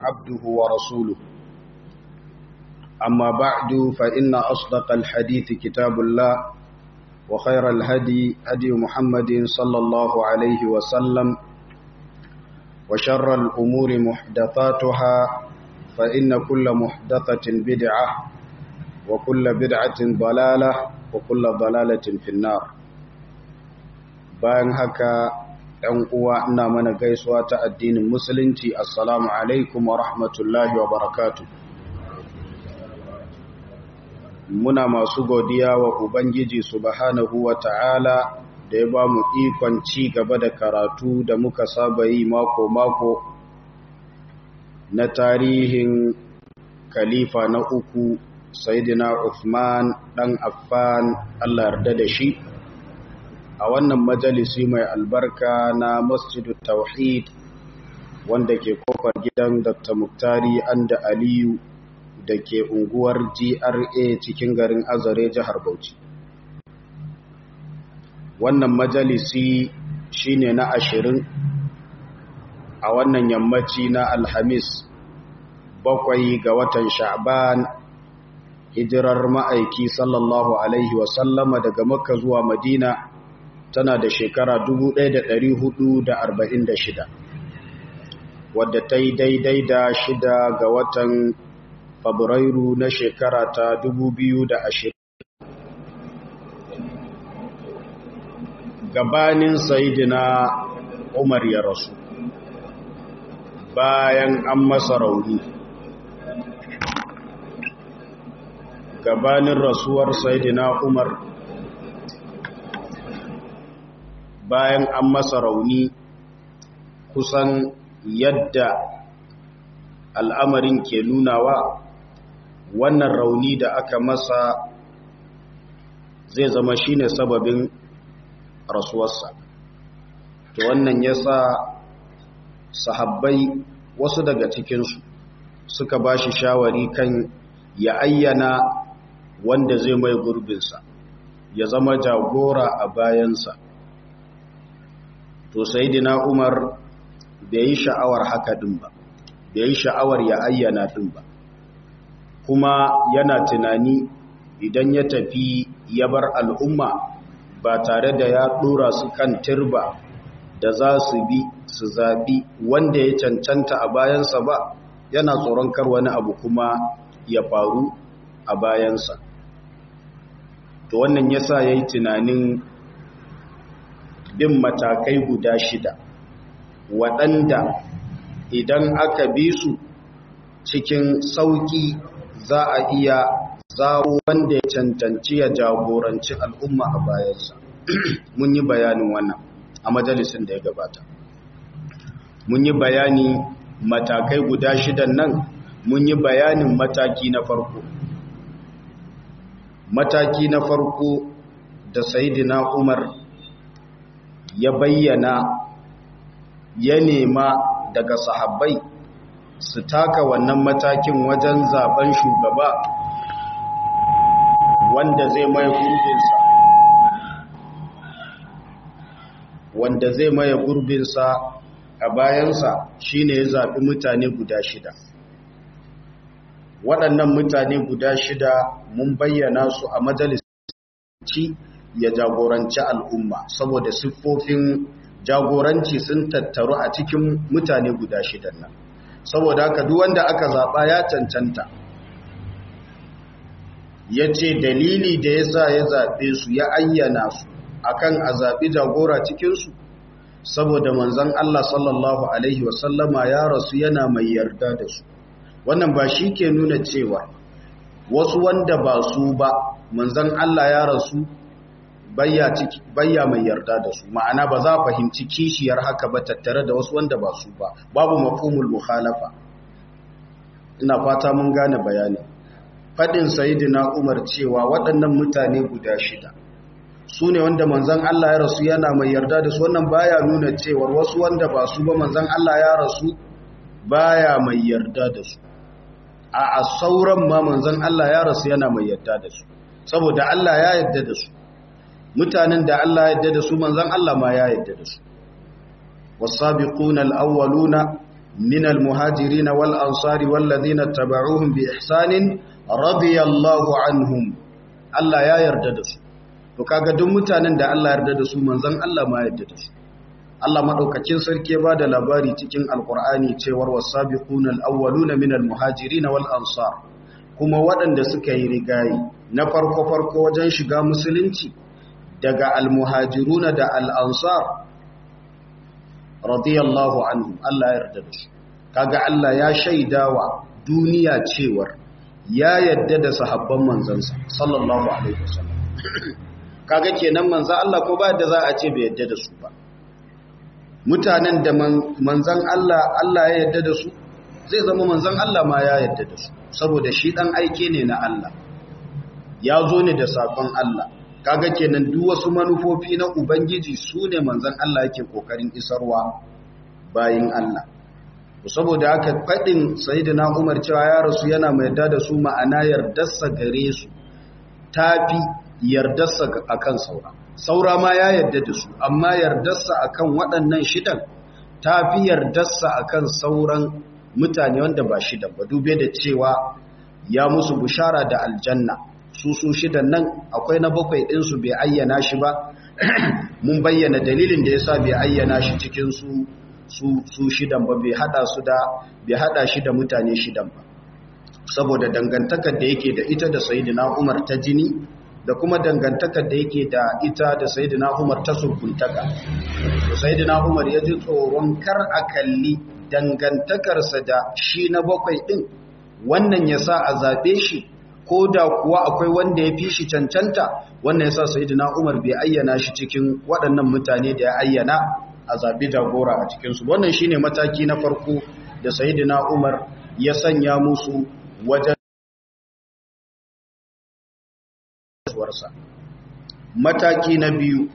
عبده ورسوله أما بعد فإن أصدق الحديث كتاب الله وخير الهدي هدي محمد صلى الله عليه وسلم وشر الأمور محدثاتها فإن كل محدثة بدعة وكل بدعة ضلالة وكل ضلالة في النار. bayan haka ɗan uwa ina mana gaisuwa ta addinin musulunci, assalamu alaikum wa rahmatullahi wa barakatuh. Muna masu godiya wa Ubangiji subhanahu wa ta'ala da ya ba mu ikon ci gaba da karatu da muka saba yi mako-mako na tarihin khalifa na uku Sayyidina Uthman ɗan Affan, Allah yarda da shi, a wannan majalisi mai albarka na Masjidut Tauhid wanda ke kofar gidan Dr. Muktari Anda Aliyu da ke unguwar GRA cikin garin Azare, jihar Bauchi. Wannan majalisi shine na 20 a wannan yammaci na Alhamis 7 ga watan Sha'ban, hijirar ma'aiki sallallahu alaihi wasallama daga Makka zuwa Madina tana da shekara 1446, wadda ta yi daidai da 6 ga watan Fabrairu na shekara ta 2020. Gabanin Sayyidina Umar ya rasu, bayan an masa rauni, gabanin rasuwar Sayyidina Umar, bayan an masa rauni, kusan yadda al'amarin ke nunawa, wannan rauni da aka masa zai zama shine sababin rasuwarsa. To wannan yasa sahabbai wasu daga cikinsu suka bashi shawari kan ya ayyana wanda zai mai gurbinsa, ya zama jagora a bayansa. To Sayyidina Umar bai yi sha'awar haka din ba, bai yi sha'awar ya ayyana din ba, kuma yana tunani idan ya tafi ya bar al'umma ba tare da ya dora su kan turba da za su bi su zabi wanda ya cancanta a bayansa ba, yana tsoron kar wani abu kuma ya faru a bayansa. To wannan yasa yayi tunanin bin matakai guda 6 waɗanda idan aka bi su cikin sauki za a iya zawo wanda ya cancanci ya jagoranci al'umma a bayansa. Mun yi bayanin wannan a majalisin da ya gabata. Mun yi bayani matakai guda 6 nan, mun yi bayanin mataki na farko. Mataki na farko da Sayyidina Umar ya bayyana, ya nema daga sahabbai su taka wannan matakin wajen zaben shugaba wanda zai maye gurbinsa, a bayansa, shine ya zaɓi mutane guda 6. Waɗannan mutane guda 6 mun bayyana su a majalisi ya jagoranci al'umma, saboda siffofin jagoranci sun tattaru a cikin mutane guda 6 nan. Saboda haka duk wanda aka zaɓa ya cancanta. Ya ce dalili da ya sa ya zaɓe su, ya ayyana su akan a zaɓi jagora cikinsu, saboda manzon Allah sallallahu Alaihi wasallama ya rasu yana mai yarda da su. Wannan ba shi ke nuna cewa wasu wanda ba su ba manzon Allah ya rasu bayya mai yarda da su, ma'ana ba za a fahimci kishiyar haka ba tattare da wasu wanda ba su ba, babu mafhumul mukhalafa. Ina fata mun gane bayani. Fadin Sayyidina Umar cewa waɗannan mutane guda 6 su ne wanda manzon Allah ya rasu yana mai yarda da su, wannan baya nuna cewa wasu wanda ba su ba manzon Allah ya rasu baya mai yarda da su. A sauran ma manzon Allah ya rasu yana mai yarda da su, saboda Allah ya yarda da su. Mutanen da Allah ya yarda da su manzon Allah ma ya yarda da su. Was-sabiquna al-awwaluna minal muhajirin wal ansari wal ladina tabauhum bi ihsanin radiyallahu anhum. Allah ya yarda da su. To kaga duk mutanen da Allah ya yarda da su manzon Allah ma yarda da su. Allah madaukakin sarki ya bada labari cikin alqur'ani cewar was-sabiquna al-awwaluna minal muhajirin wal ansar, kuma waɗanda suka yi rigayi na farko wajen shiga musulunci daga al-muhajiruna da al-ansar radiyallahu anhum, Allah ya yarda da su. Kaga Allah ya shaidawa duniya cewar ya yarda da sahabban manzansa sallallahu alaihi wasallam. Kaga kenan manzon Allah ko ba da za a ce bai yarda da su ba. Mutanen da manzon Allah ya yarda da su, zai zama manzon Allah ma ya yarda da su, saboda shi dan aike ne na Allah, ya zo ne da sakon Allah. Kaga kenan duk wasu manufofi na ubangiji su ne manzon Allah yake kokarin isarwa bayin Allah. Saboda haka fadin sayyidina Umar cewa ya rasu yana mai yarda da su, ma'ana yardarsa gare su tafi yardarsa akan saura ma ya yarda da su, amma yardarsa akan waɗannan shidan tafi yardarsa akan sauran mutane wanda ba shidan ba, dube da cewa ya musu bushara da aljanna. Su shidan nan akwai na bakwai ɗinsu bai ayyana shi ba, mun bayyana dalilin da yasa bai ayyana shi cikin su shidan ba, bai hada shi da mutane shidan ba, saboda dangantakar da yake da ita da sayyidina Umar ta jini, da kuma dangantakar da yake da ita da sayyidina Umar ta surkuntaka. Sayyidina Umar ya ji tsoron kar a kalli dangantakarsa da shi na bakwai ɗin, wannan ya sa a zaɓe shi, ko da kuwa akwai wanda ya fi shi cancanta, wannan ya sa sayyidina Umar bai ayyana shi cikin waɗannan mutane da ya ayyana a zaɓi jagora a cikinsu. Wannan shine mataki na farko da sayyidina Umar ya sanya musu wajen warsa. Mataki na biyu,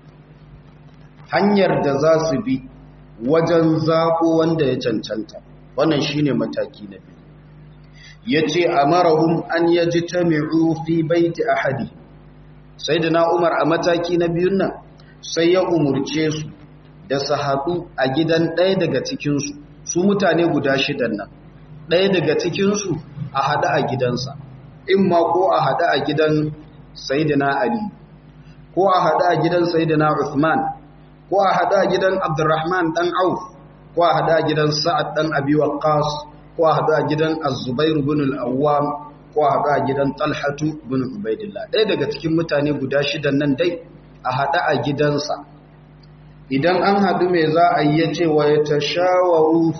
hanyar da za su bi wajen zaɓo wanda ya cancanta. Wannan shine mataki na biyu. Yace amarahum an yajtami'u fi baiti ahadi. Sayyidina Umar a mataki na biyun nan sai ya umurce su da su haɗu a gidan ɗaya daga cikinsu, su mutane guda shidan nan, ɗaya daga cikinsu a haɗu a gidansa, in ma ko a haɗu a gidan Sayyidina Ali, ko a haɗu a gidan Sayyidina Uthman, ko a haɗu a gidan Abdurrahman ɗan Auf, ko a haɗu a gidan Sa'ad ɗan Abi Waqqas, ko a haɗu a gidan Az-Zubair ibn al-Awwam, ko a haɗu a gidan Talhatu ibn Ubaidillah. Ɗaya daga cikin mutane guda shidan nan dai a haɗu a gidansa. Idan an haɗu mai za a yi, yace wa yatashawaru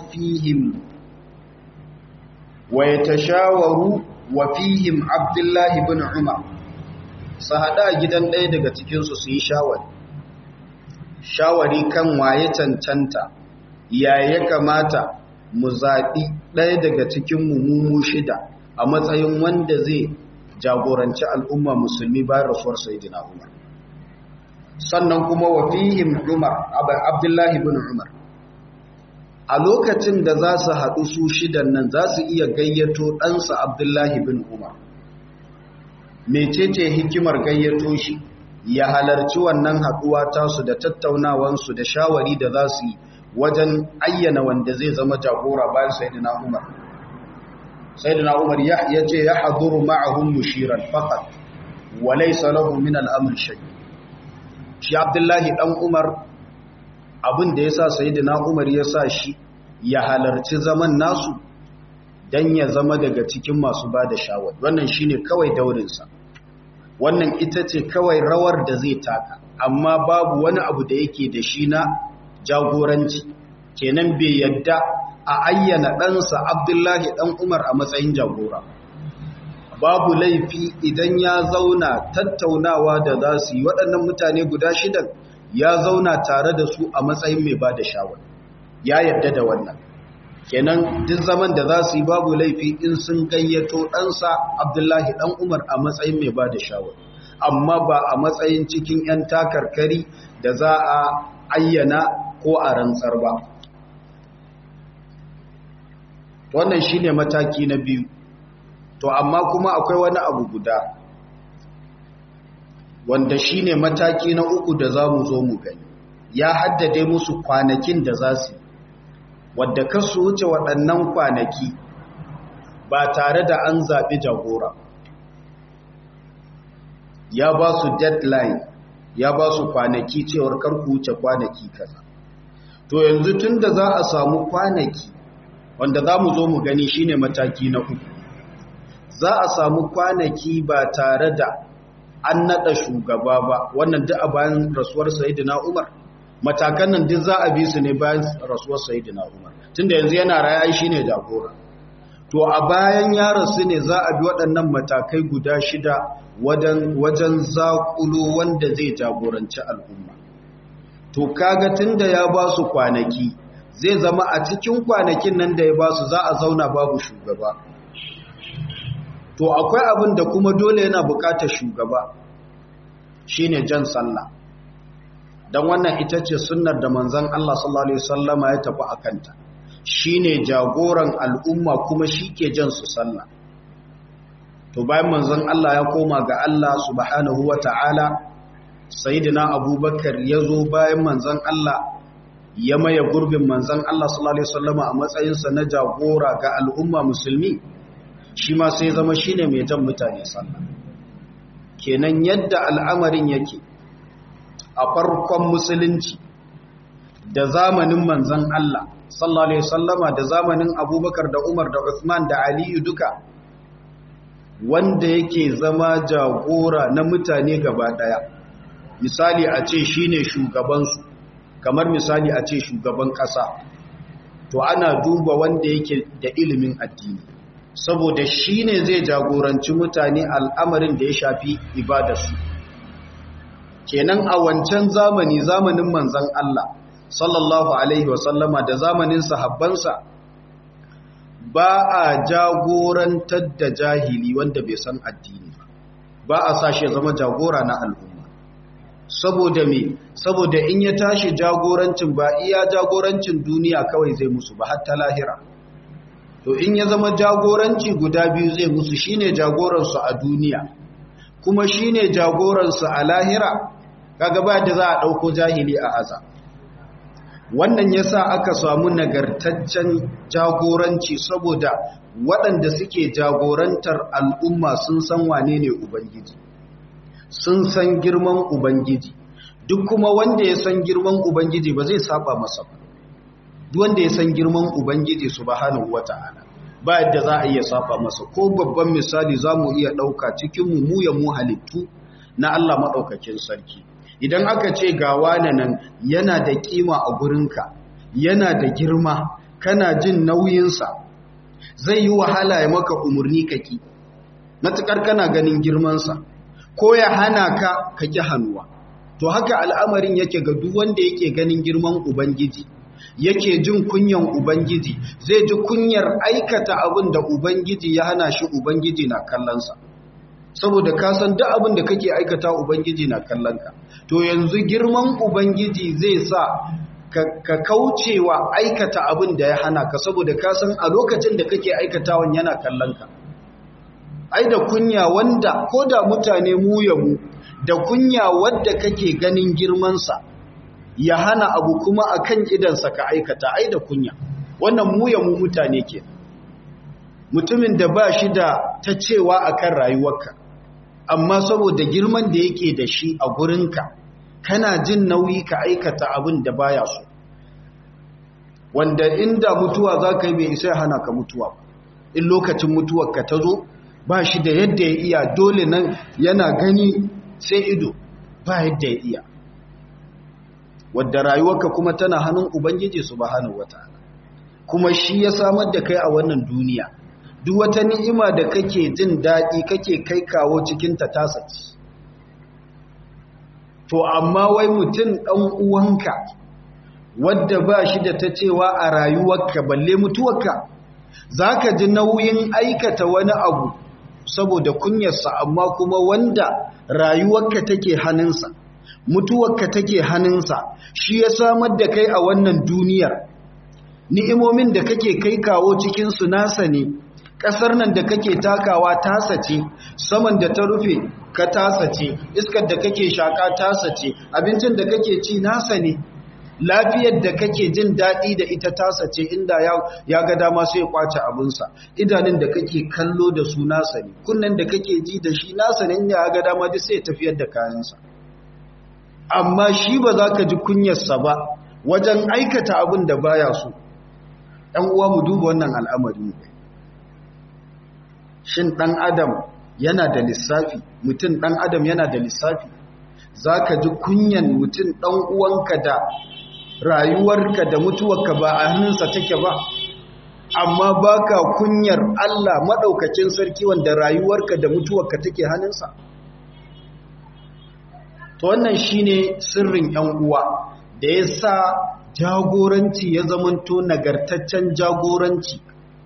wa fihim Abdullah ibn Umar. Su haɗu a gidan ɗaya daga cikinsu su yi shawari kan waye cancanta, ya kamata mu zaɓi ɗaya daga cikin mu shida a matsayin wanda zai jagoranci al'umma musulmi bayan rasuwar Sayyidina Umar. Sannan kuma wa fihim Abdullahi ibn Umar. A lokacin da za su haɗu su shidan nan, za su iya gayyato ɗansa Abdullahi ibn Umar. Mecece hikimar gayyato shi ya halarci wannan haɗuwa tasu da tattaunawansu da shawari da za su yi wajen ayyana wanda zai zama jagora bayan Sayyidina Umar. Sayyidina Umar ya ce ya haduru ma'ahum mushiran faqat wa laysa lahu min al-amr shay. Shi Abdullahi dan Umar, abin da yasa Sayyidina Umar ya sa shi ya halarci zaman nasu dan ya zama daga cikin masu bada shawara. Wannan shine kawai daurinsa. Wannan ita ce kawai rawar da zai taka, amma babu wani abu da yake da shi na jagoranci. Kenan bai yadda a ayyana ɗansa Abdullahi ɗan Umar a matsayin jagora. Babu laifi idan ya zauna tattaunawa da za su yi, waɗannan mutane guda shidan ya zauna tare da su a matsayin mai ba da shawara, ya yadda da wannan. Kenan duk zaman da za su yi babu laifi in sun gayyato ɗansa Abdullahi ɗan Umar a matsayin mai ba da shawara, amma ba a matsayin cikin 'yan takarkari da za a ayyana ko a rantsar ba. Wannan shi ne mataki na biyu. To amma kuma akwai wani abu guda wanda shi ne mataki na uku da za mu zo mu gani. Ya haddade musu kwanakin da za su wadda kasu wuce waɗannan kwanaki ba tare da an zaɓi jagora, ya ba su deadline, ya ba su kwanaki cewar karku wuce kwanaki kaza. To yanzu tun da za a samu kwanaki wanda za mu zo mu gani shine mataki na uku, za a samu kwanaki ba tare da an naɗa shugaba ba, wannan duk a bayan rasuwar Sayyidina Umar, matakan nan duk za a bi su ne bayan rasuwar Sayyidina Umar, tunda yanzu yana raye shine jagora. To a bayan ya rasu ne za a bi waɗannan matakai guda 6 wajen zaƙulo wanda zai jagoranci al'umma. To kaga tunda ya ba su kwanaki, zai zama a cikin kwanakin nan da ya ba su za a zauna babu shugaba. To akwai abin da kuma dole yana buƙatar shugaba, shine jan sallah. Dan wannan ita ce sunnar da manzon Allah sallallahu alaihi wasallama ya tafi akanta. Shine jagoran al'umma kuma shike jan su sallah. To bayan manzon Allah ya koma ga Allah subhanahu wata'ala, sayyidina Abubakar yazo bayan manzon Allah ya maye gurbin manzon Allah sallallahu alaihi wasallama a matsayin sa na jagora ga al'umma musulmi, shi ma sai zama shine mai jan mutane sallah. Kenan yadda al'amarin yake a farkon musulunci da zamanin manzon Allah sallallahu alaihi wasallama da zamanin Abubakar da Umar da Uthman da Ali duka, wanda yake zama jagora na mutane gaba daya, misali a ce shine shugaban su, kamar misali a ce shugaban kasa, to ana duba wanda yake da ilimin addini, saboda shine zai jagoranci mutane al'amarin da ya shafi ibadarsu. Kenan a wancan zamanin manzon Allah sallallahu alaihi wasallama da zamanin sahabbansa, ba a jagorantar da jahili wanda bai san addini ba a sashi zama jagora na al'umma. Saboda me? Saboda in ya tashi jagorancin ba iya jagorancin duniya kawai zai musu ba, hatta lahira. To in ya zama jagoranci guda biyu zai musu, shine jagoransu a duniya kuma shine jagoransu a lahira, kaga ba da za a dauko jahili a aza. Wannan yasa aka samu nagartaccen jagoranci, saboda waɗanda suke jagorantar al'umma sun san wane ne Ubangiji, sun san girman Ubangiji. Duk kuma wanda ya san girman Ubangiji ba zai saba masa ba. Duk wanda ya san girman Ubangiji subhanahu wata'ala ba yadda za a iya saba masa. Ko babban misali za mu iya ɗauka cikin mu halittu na Allah maɗaukakin sarki. Idan aka ce ga wane nan yana da kima a gurinka, yana da girma, kana jin nauyinsa, zai yi wahala ya maka umarni kaki, matuƙar kana ganin girmansa, ko ya hana ka kaki hannuwa. To haka al'amarin yake ga duk wanda yake ganin girman Ubangiji, yake jin kunyan Ubangiji, zai ji kunyar aikata abin da Ubangiji ya hana shi, Ubangiji na kallonsa. Saboda ka san duk abin da kake aikata Ubangiji na kallonka. To yanzu girman Ubangiji zai sa ka kaucewa aikata abin da ya hana ka, saboda ka san a lokacin da kake aikatawan yana kallonka. Ai da kunya wanda ko da mutane mu ya mu, da kunya wadda kake ganin girmansa ya hana abu kuma akan idansa ka aikata, ai da kunya. Wannan mu ya mu mutane ke. Mutumin da ba shi da ta cewa akan rayuwarka, amma saboda girman da yake da shi a gurinka, kana jin nauyi ka aikata abin da baya so, wanda inda mutuwa za ka yi bai isa hana ka mutuwa. In lokacin mutuwarka ta zo, ba shi da yadda ya iya, dole nan yana gani sai ido, ba yadda ya iya. Wadda rayuwarka kuma tana hannun Ubangiji subhanahu wataala, kuma shi ya samar da kai a wannan duniya. Duk wata ni'ima da kake jin daɗi kake kai kawo cikinta tasa ce. To amma wai mutum ɗan uwanka wadda ba shi da ta cewa a rayuwarka balle mutuwarka, za ka ji nauyin aikata wani abu saboda kunyarsa, amma kuma wanda rayuwarka take hannunsa, mutuwarka take hannunsa, shi ya samar da kai a wannan duniyar. Ni'imomin da kake kai kawo cikinsu nasa ne. Ƙasar nan da kake takawa tasa ce, saman da ta rufe ka tasa ce, iskar da kake shaƙa tasa ce, abincin da kake ci nasa ne. lafiyar da kake jin daɗi da ita tasa ce, inda ya ga dama sai ya kwace abinsa. Idanun da kake kallo da su nasa ne, kunnen da kake ji da shi nasa ne, inda ya ga dama duk sai ya tafiyar da kayansa. Amma shi ba za ka ji kunyarsa ba wajen aikata abin da baya so. ɗan uwa mu duba wannan al'amari. Shin ɗan adam yana da lissafi? Mutum ɗan adam yana da lissafi? Za ka ji kunyan mutum ɗan uwanka da rayuwarka da mutuwarka ba a hannunsa take ba, amma ba ka kunyar Allah maɗaukakin sarki wanda rayuwarka da mutuwarka take hannunsa? To wannan shi ne sirrin ‘yan uwa da ya sa jagoranci ya zamanto nagartaccen jagoranci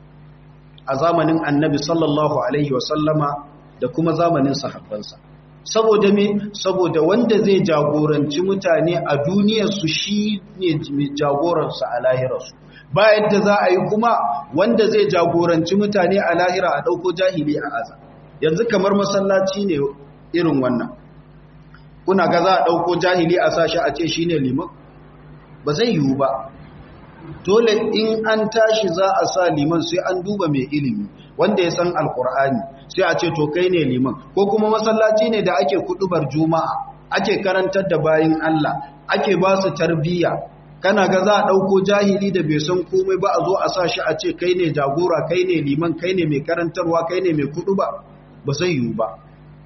a zamanin Annabi sallallahu Alaihi wasallama da kuma zamanin sahabbansa. Saboda me? Saboda wanda zai jagoranci mutane a duniyarsu shi ne jagoransu a lahirarsu. Ba yadda za a yi kuma wanda zai jagoranci mutane a lahira a ɗauko jahili a aza. Yanzu kamar masallaci ne irin wannan. Kuna ga za a ɗauko jahili a sashi a ce shi ne liman? Ba zai yiwu ba. Dole in an tashi za a sa liman sai an duba mai ilimi wanda ya san alkur'ani sai a ce to kai ne liman. Ko kuma masallaci ne da ake kudubar juma'a, ake karantar da bayin Allah, ake ba su tarbiyya. Kana ga za a ɗauko jahili da bai san komai ba a zo a sa shi a ce kai ne jagora, kai ne liman, kai ne mai karantarwa, kai ne mai kuduba? Ba zai yiwu ba.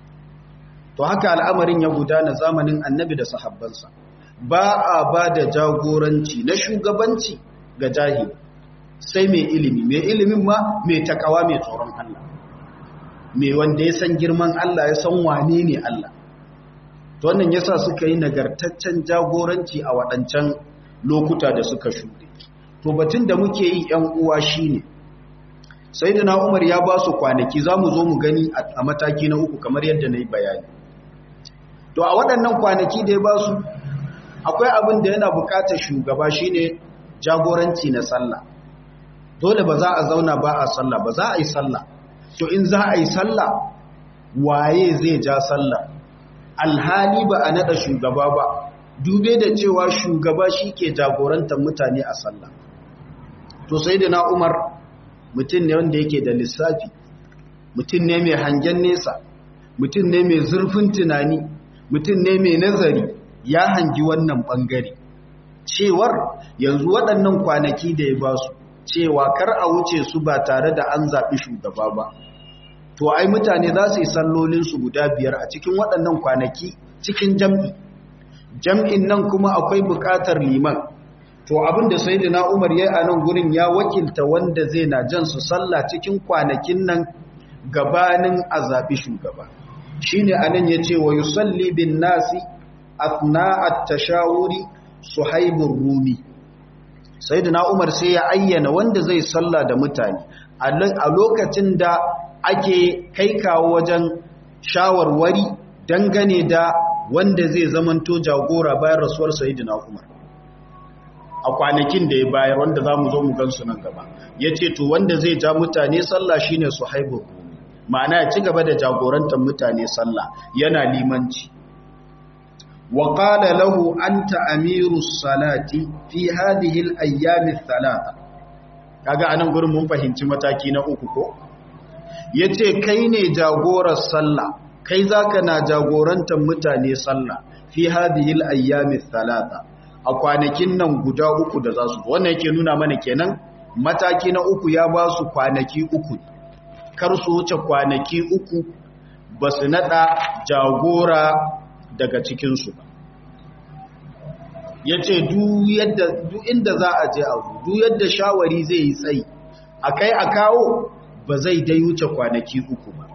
To haka al'amarin ya gudana zamanin Annabi da sahabbansa. Ba a ba da jagoranci na shugabanci ga jahili sai mai ilimi. Mai ilimin ma mai takawa, mai tsoron Allah, mai wanda ya san girman Allah, ya san wane ne Allah. To wannan yasa suka yi nagartaccen jagoranci a waɗancan lokuta da suka shuɗe. To batun da muke yi ‘yan uwa shine Sayyidina Umar ya ba su kwanaki, za mu zo mu gani a mataki na uku kamar yadda na yi bayani. To a waɗannan kwanaki da ya ba su, akwai abin da yana bukatar shugaba shine jagoranci na sallah. Dole ba za a zauna ba a sallah, ba za a yi sallah. To in za a yi sallah, waye zai ja sallah? Alhali ba a nada shugaba ba, dube da cewa shugaba shi ke jagorantar mutane a sallah. To sai da na Umar mutum ne wanda yake da lissafi, mutum ne mai hangen nesa, mutum ne mai zurfin tunani, mutum ne mai nazari. Ya hangi wannan ɓangare cewar yanzu waɗannan kwanaki da ya ba su, cewa kar a wuce su ba tare da an zaɓi shugaba ba. To ai mutane za su yi sallolinsu guda 5 a cikin waɗannan kwanaki cikin jam'i. Jam'in nan kuma akwai buƙatar liman. To abin da Sayyidina Umar ya yi a nan gurin ya wakilta wanda zai na jan su sallah cikin kwanakin nan gabanin a zaɓi shugaba. Shi ne a nan ya ce wa yusalli bin nasi athna'at tashawuri Suhaibur Rumi. Sayyidina Umar sai ya ayyana wanda zai salla da mutane a lokacin da ake kai kawo wajen shawarwari dangane da wanda zai zamanto jagora bayan rasuwar Sayyidina Umar. A kwanakin da ya bayar wanda zamu zo mu gansu nan gaba, yace to wanda zai ja mutane sallah shine Suhaibur Rumi. Ma'ana ya ci gaba da jagorantar mutane sallah, yana limanci. وقال له أنت أمير الصلاة في هذه الأيام الثلاثة. kaga anan gurin mun fahimci mataki na uku ko yace kai ne jagorar sallah, kai zaka na jagorantar mutane sallah fi hadhihi al-ayyam ath-thalatha, a kwanakin nan guda uku da zasu. Wannan yake nuna mana kenan mataki na uku ya ba su kwanaki uku, kar su wuce kwanaki uku ba su nada jagora daga cikinsu ba. Ya ce duk inda za a je abu, duk yadda shawari zai yi tsayi, a kai a kawo ba zai dai wuce kwanaki uku ba.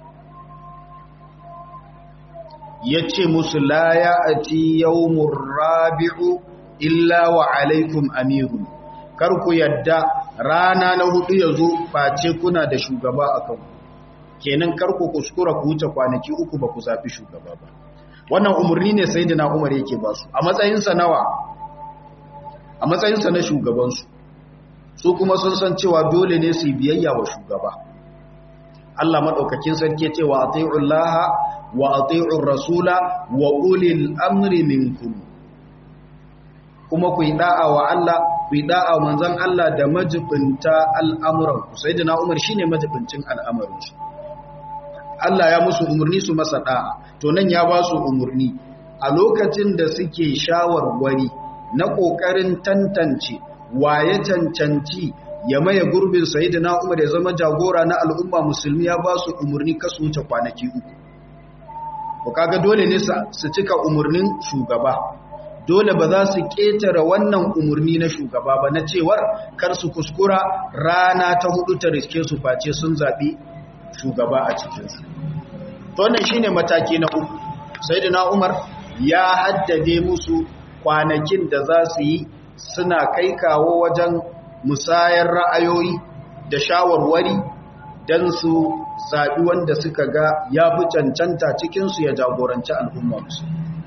Ya ce musu la ya ati yawmur rabi'u illa wa alaikum amirun, kar ku yadda rana na hudu ya zo face kuna da shugaba a kanku. Kenan kar ku kuskura ku wuce kwanaki uku ba ku zafi shugaba ba. Wannan umarni ne Sayyidina Umar yake ba su a matsayinsa nawa? A matsayinsa na shugabansu. Su kuma sun san cewa dole ne su biyayya wa shugaba. Allah madaukakin sarki ce wa atiullaha wa atiur rasula wa ulil amri minkum. kuma ku yi da'a wa Allah ku yi da'a wa manzon Allah da majibinta al'amuran ku. Sayyidina Umar shine majibincin al'amarin su. Allah ya musu umurni su masa da'a, to nan ya ba su umurni a lokacin da suke shawarwari na kokarin tantance waye cancanci ya maye gurbin Sayyidina Umar ya zama jagora na al'umma musulmi, ya ba su umurni kasu wuce kwanaki 3. ko kaga dole ne su cika umurnin shugaba, dole ba za su ƙetare wannan umurni na shugaba ba na cewar kar su kuskura rana ta 4 ta riske su face sun zaɓi shugaba a cikinsu. Wannan shine mataki na 3. Sayyidina Umar ya haddade musu kwanakin da za su yi suna kai kawo wajen musayar ra'ayoyi da shawarwari don su zaɓi wanda suka ga ya fi cancanta cikinsu ya jagoranci al'ummarsu.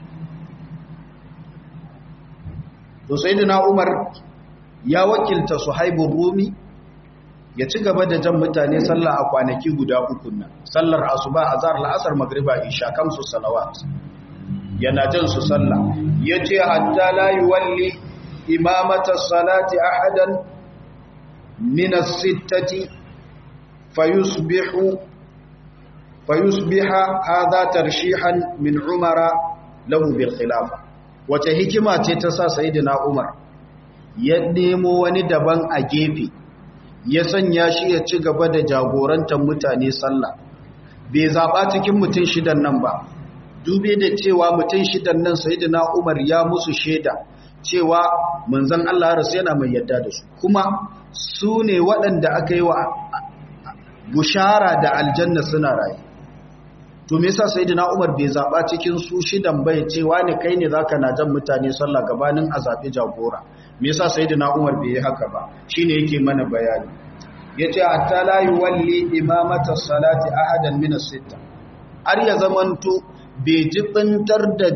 To Sayyidina Umar ya wakilta Suhaibur Rumi ya ci gaba da jan mutane sallah a kwanaki guda 3 nan, sallar asuba, azhar, la'asar, magriba, isha, kamsu salawat. Yana jan su sallah, yace hatta la yuwalli imamata salati ahadan min as-sittati fayusbiha hadha tarshihan min Umara lahu bil khilafa. Wace hikima ce ta sa Sayyidina Umar ya nemo wani daban a gefe ya sanya shi ya ci gaba da jagorantar mutane sallah, bai zaɓa cikin mutum 6 nan ba, dube da cewa mutum 6 nan Sayyidina Umar ya musu shaida cewa manzon Allah rasu yana mai yadda da su, kuma su ne waɗanda aka yi wa bushara da aljanna suna rayu. To me yasa Sayyidina Umar bai zaɓa cikin su 6 bai cewa ne kai ne zaka na jan mutane sallah gabanin a zaɓi jagora? Me yasa Sayyidina Umar bai yi haka ba? Shine yake mana bayani. Yace hatta la yuwalli imamata salati ahadan min as-sitta, har ya zamanto bai jibintar da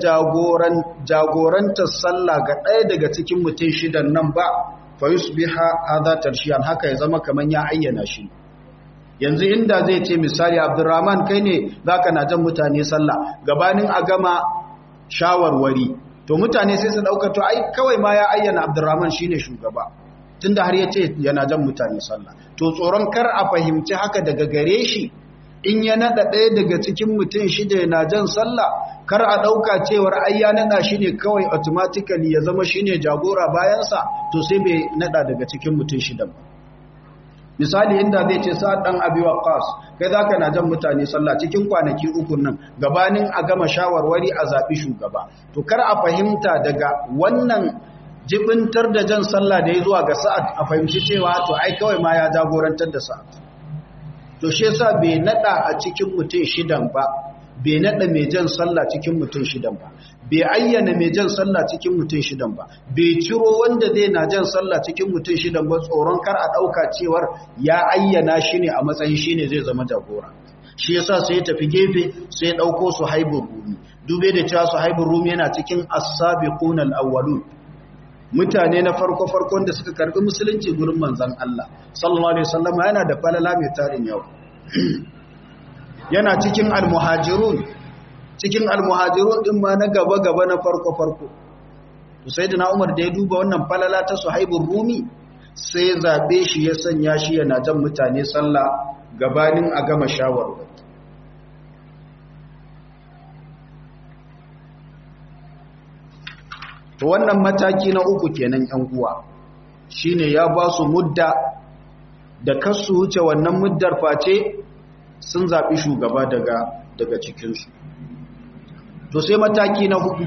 jagorantar sallah ga ɗaya daga cikin mutum 6 nan ba, fa yusbiha hadha tarshiyan, haka ya zama kaman ya ayyana shi. Yanzu inda zai ce misali Abdurrahman kai ne zaka na jan mutane sallah gabanin a gama shawarwari, to mutane sai su dauka to ai kawai ma ya ayyana Abdurrahman shine shugaba tunda har yace yana jan mutane sallah. To tsoron kar a fahimci haka daga gare shi, in ya nada ɗaya daga cikin mutum 6 yana jan sallah, kar a dauka cewar ai ya nada shi ne kawai automatically ya zama shine jagora bayansa, to sai bai nada daga cikin mutum 6 ba. Misali inda zai ce Sa'ad dan Abi Waqqas kai zaka na jan mutane sallah cikin kwanaki 3 nan gabanin a gama shawarwari a zabi shugaba, to kar a fahimta daga wannan jibintar da jan sallah da ya zuwa ga Sa'ad a fahimci cewa to ai kawai ma ya jagorantar da Sa'ad. To shi yasa bai nada a cikin mutum 6 ba, bai nada mai jan sallah cikin mutum 6 ba, bai ayyana mai jan sallah cikin mutum 6 ba, bai ciro wanda zai na jan sallah cikin mutum 6 ba, tsoron kar a dauka cewar ya ayyana shi ne a matsayin shi ne zai zama jagora. Shi yasa sai ya tafi gefe sai ya dauko Suhaibur Rumi, dube da cewa Suhaibur Rumi yana cikin as-sabiqun al-awwalun, mutane na farko-farkon da suka karbi musulunci gurin manzon Allah sallallahu alaihi wasallam, yana da falala mai tarin yau. Yana cikin al-muhajirun, cikin al-muhajirun din ma na gaba-gaba na farko-farko. Sayyidina Umar da ya duba wannan falala ta Suhaibur Rumi sai zabe shi ya sanya shi yana jan mutane sallah gabanin a gama shawarwari. To wannan mataki na 3 kenan ƴan uwa, shine ya ba su mudda da kasu wuce wannan muddar face sun zaɓi shugaba daga cikinsu. To sai mataki na 4,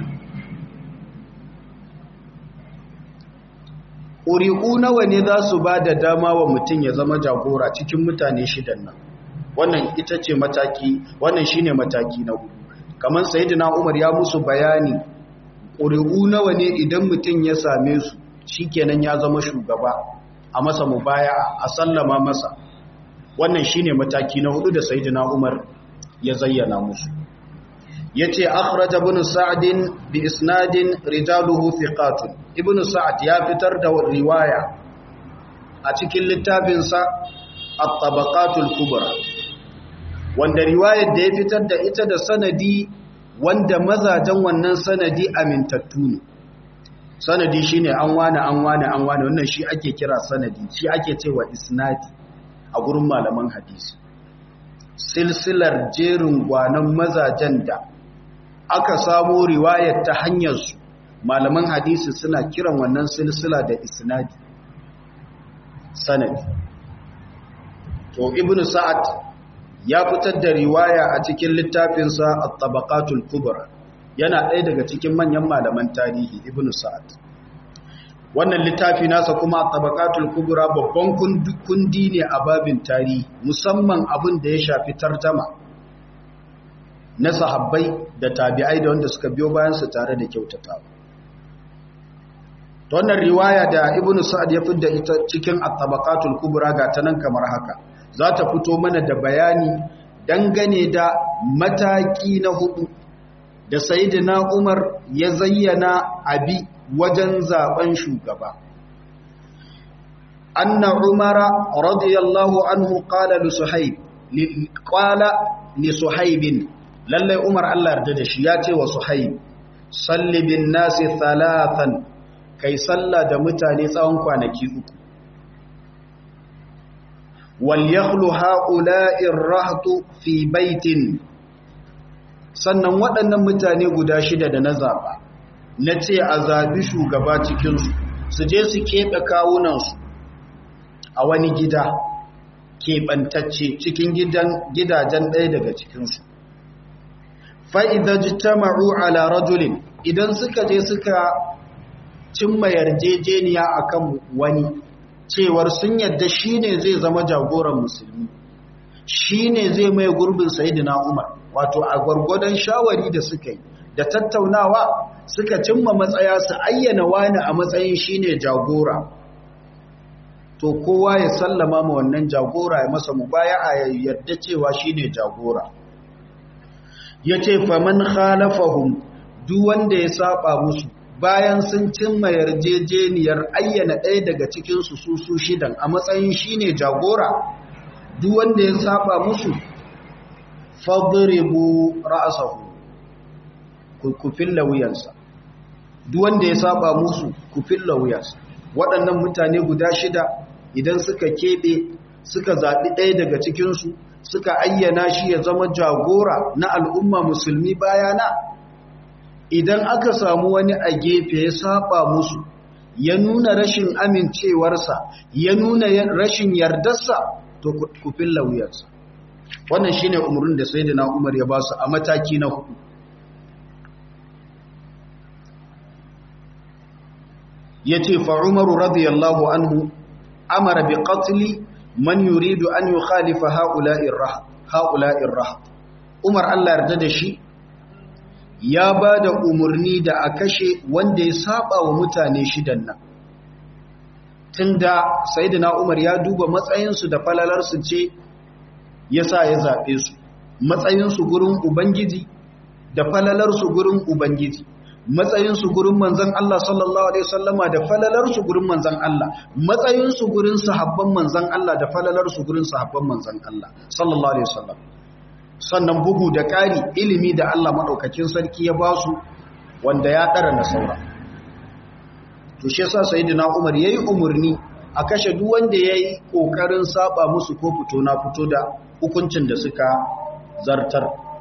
ƙuri'u nawa ne za su ba da dama wa mutum ya zama jagora cikin mutane 6 nan? Wannan ita ce mataki, wannan shine mataki na 4. Kamar Sayyidina Umar ya musu bayani ƙuri'u nawa ne idan mutum ya same su shikenan ya zama shugaba, a masa mubaya, a sallama masa. Wannan shine mataki na 4 da Sayyidina Umar ya zayyana musu. Yace akhraj ibn Sa'd bi isnadin rijaluhu thiqatun. Ibn Sa'd ya fitar da riwaya a cikin littafin sa At-Tabaqatul Kubra, wanda riwayar da ya fitar da ita da sanadi wanda mazajen wannan sanadi amintattu ne. sanadi shine an wane wannan shi ake kira sanadi, shi ake cewa isnadi a gurin malaman hadisi. Silsilar jerin gwanon mazajen da aka samu riwayar ta hanyar su, malaman hadisi suna kiran wannan silsila da isnadi, sanadi. To ibnu sa'ad ya fitar da riwaya a cikin littafinsa at-tabaqatul kubra, yana ɗaya daga cikin manyan malaman tarihi ibnu sa'ad. Wannan littafi nasa kuma at-tabaqatul kubra babban kundi ne a babin tarihi, musamman abin da ya shafi tarjuma na sahabbai da tabi'ai da wanda suka biyo bayan su tare da kyautatawa. To wannan riwaya da ibnu sa'ad ya fitar ita cikin at-tabaqatul kubra ga ta nan kamar haka, za ta fito mana da bayani dangane da mataki na hudu da sayyidina Umar ya zayyana abi wajen zaben shugaba. Anna Umara radiyallahu anhu qala li Suhaib, lallai Umar Allah yarda da shi ya ce wa Suhaib, salli bin nasi thalathan, kai salla da mutane tsawon kwanaki uku. Walyakhlu ha'ula'ir rahtu fi baitin, sannan waɗannan mutane guda 6 da na zaɓa na ce a zaɓi shugaba cikinsu, su je su keɓe kawunansu a wani gida keɓantacce cikin gidajen ɗaya daga cikinsu. Fa'idha jitama'u ala rajulin, idan suka je suka cimma yarjejeniya akan wani, cewar sun yadda shi ne zai zama jagoran musulmi, shi ne zai mai gurbin Sayyidina Umar, wato a gwargwadon shawari da suka yi da tattaunawa suka cimma matsaya su ayyana wani a matsayin shi ne jagora, to kowa ya sallama ma wannan jagora ya masa mubaya'a ya yarda cewa shi ne jagora. Ya ce faman khalafahum, duk wanda ya saba musu bayan sun cimma yarjejeniyar ayyana ɗaya daga cikinsu su 6 a matsayin shi ne jagora, duk wanda ya saba musu fadribu ra'sahu, ku filla wuyansa. Duk wanda ya saba musu ku filla wuyansa. Waɗannan mutane guda 6 idan suka keɓe suka zaɓi ɗaya daga cikinsu suka ayyana shi ya zama jagora na al'umma musulmi bayana, idan aka samu wani a gefe ya saba musu, ya nuna rashin amincewarsa, ya nuna rashin yardarsa, to ku filla wuyarsa. Wannan shine umarnin da Sayyidina Umar ya ba su a mataki na 4. Yace fa Umar radiyallahu anhu amara bi qatli man yuridu an yukhalifa ha'ula'ir rahab. Umar Allah yarda da shi ya ba da umarni da a kashe wanda ya saba wa mutane 6 nan. Tunda Sayyidina Umar ya duba matsayinsu da falalarsu ce yasa ya zaɓe su, matsayinsu gurin Ubangiji da falalarsu gurin Ubangiji, matsayinsu gurin manzon Allah sallallahu alaihi wasallama da falalarsu gurin manzon Allah, matsayinsu gurin sahabban manzon Allah da falalarsu gurin sahabban manzon Allah sallallahu alaihi wasallam. Sannan bugu da ƙari ilimi da Allah maɗaukakin sarki ya ba su wanda ya ɗara na saura. To shi yasa Sayyidina Umar yayi umarni a kashe duk wanda yayi kokarin saba musu ko fito na fito da hukuncin da suka zartar.